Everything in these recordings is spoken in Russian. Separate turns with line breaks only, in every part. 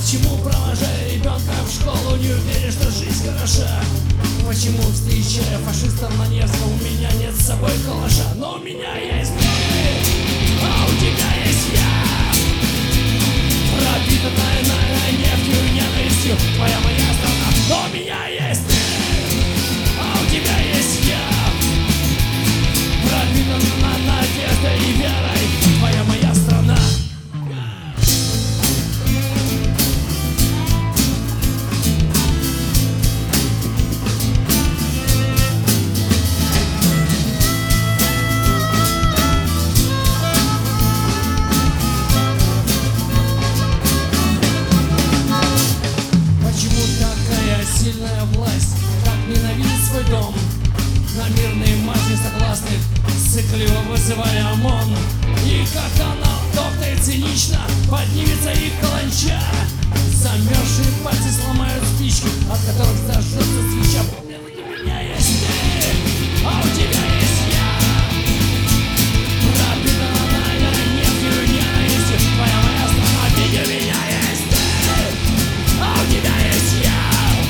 Почему, провожая ребенка в школу, не уверен, что жизнь хороша? Почему, встречая фашистов на Невском, у меня нет с собой калаша? Но у меня есть ты, а у тебя есть я, пропитанная нефтью и ненавистью твоя моя страна. Но у меня есть ты, а у тебя есть я, пропитанная надеждой и верой твоя моя страна. Сильная власть так ненавидит свой дом, на мирные марши согласных сыкливо вызывая ОМОН. И как она топто и цинично поднимется их каланча, замерзшие пальцы сломают спички, от которых зажжется свеча. У меня есть ты, а у тебя есть я, пропитанная нефтью и ненавистью твоя моя страна. Ведь у меня есть ты, а у тебя есть я,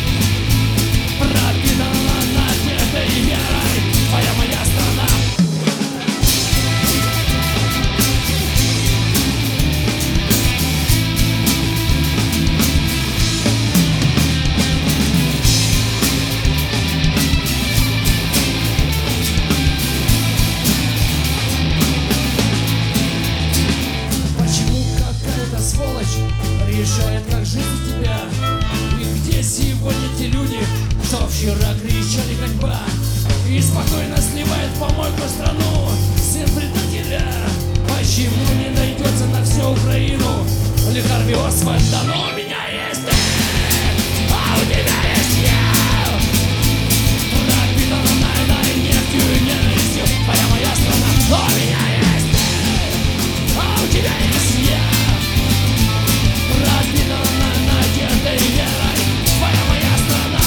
пропитана надеждой и верой твоя моя страна. Почему какая-то сволочь решает, как жить без тебя? И где сегодня те люди, что вчера кричали «ганьба» и спокойно сливает в помойку страну сын предателя? Почему не дойдется на всю Украину Харви Освальд? Да но у меня есть ты, а у тебя есть я, пропитанная нефтью и ненавистью твоя моя страна. Но у меня есть ты, а у тебя есть я, пропитанная надеждой и верой твоя моя страна.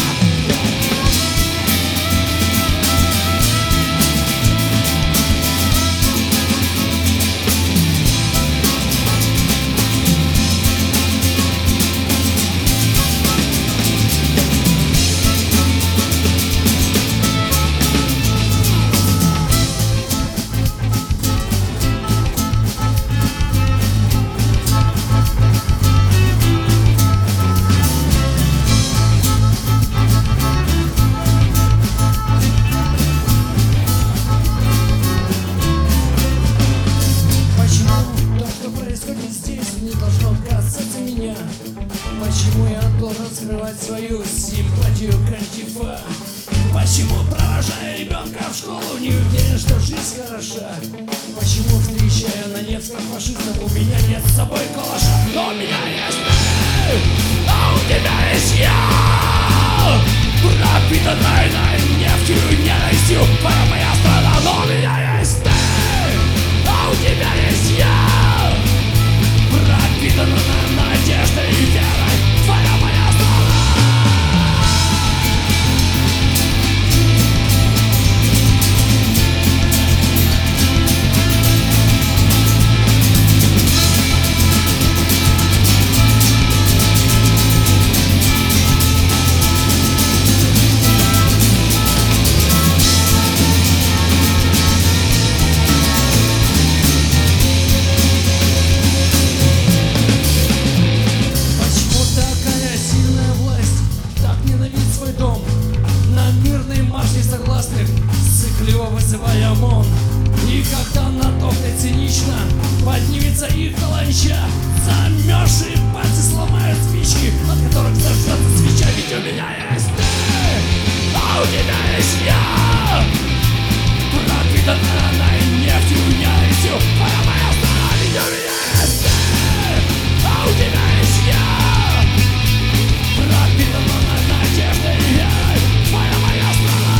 Почему я должен скрывать свою симпатию к антифа? Почему, провожая ребенка в школу, не уверен, что жизнь хороша? Почему, встречая на Невском фашистов, у меня нет с собой калаша? Но у меня есть ты, а у тебя есть я, пропитанная нефтью и ненавистью твоя моя страна. Но у меня есть ты, а у тебя есть я, пропитанная надеждой и верой твоя моя страна. Вызывая ОМОН. И когда натопнет цинично поднимется их каланча, замерзшие пальцы сломают спички, от которых зажжется свеча. Ведь у меня есть ты, а у тебя есть я, пропитанная нефтью и ненавистью твоя моя страна. Ведь у меня есть ты, а у тебя есть я, пропитанная надеждой и верой твоя моя страна.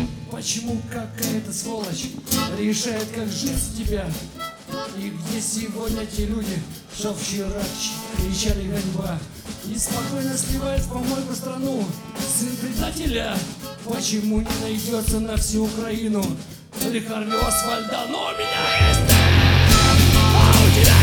Почему какая-то сволочь решает, как жить с тебя? И где сегодня сегодня те люди, что вчера кричали ганьба, и спокойно сливают в помойку страну. Сын предателя, почему не найдется на всю Украину Ли Харви Освальда? Но у меня есть ты, а у тебя